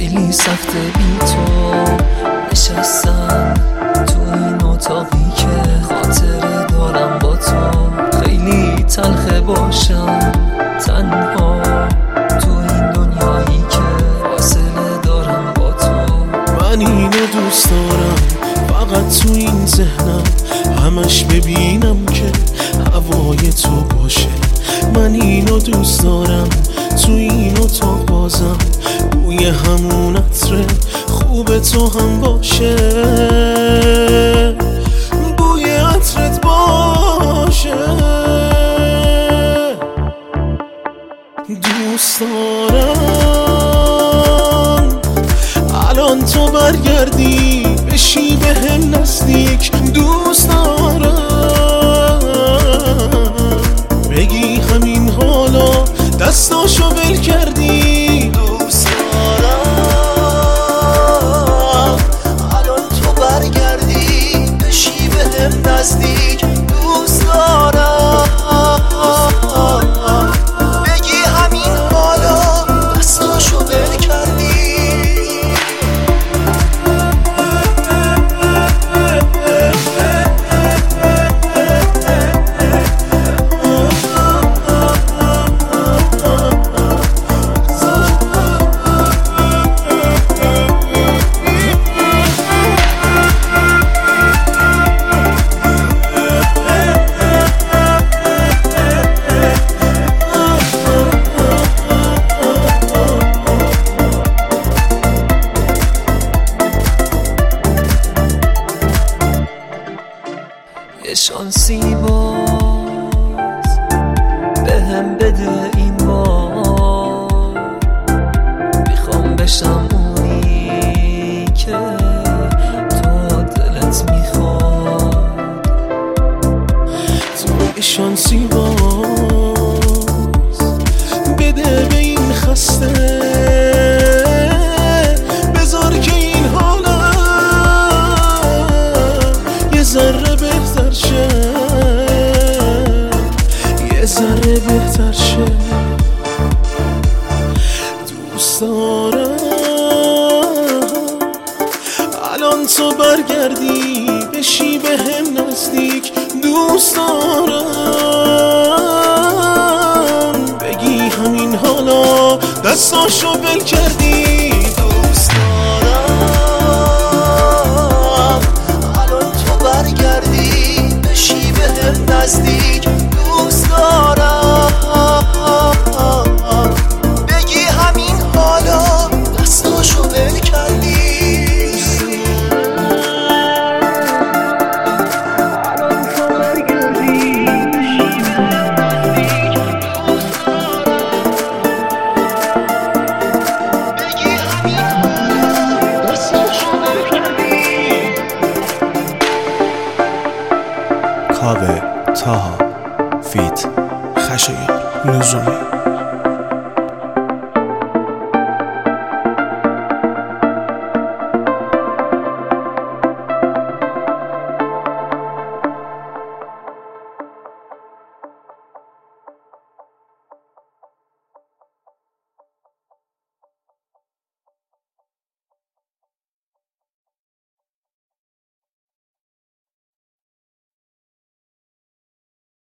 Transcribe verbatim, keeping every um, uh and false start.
خیلی سخته بی تو نشستم تو این اتاقی که خاطره دارم با تو. خیلی تلخه باشم تنها تو این دنیایی که فاصله دارم با تو. من اینو دوست دارم فقط تو این ذهنم همش ببینم که هوای تو باشه. من اینو دوست دارم تو این اتاق بازم بوی همون عطر خوب تو هم باشه، بوی عطرت باشه. دوست دارم الان تو برگردی بشی به هم نزدیک. دوست دارم بگی همین حالا دستاشو ول کردی. دوست دارم الان تو برگردی بشی به هم نزدیک. دوست دارم بگی همین حالا دستاشو ول کردی. یه شانسی باز به هم بده این بار. میخوام بشم اونی که تو دلت میخواد. تو یه شانسی باز بده به این خسته، بذار که این حالا یه ذره بهتر شه، یه ذره بهتر شه. دوست دارم الان تو برگردی بشی به هم نزدیک. دوست دارم بگی همین حالا دستاشو ول کردی. دوست دارم الان تو برگردی بشی به هم نزدیک.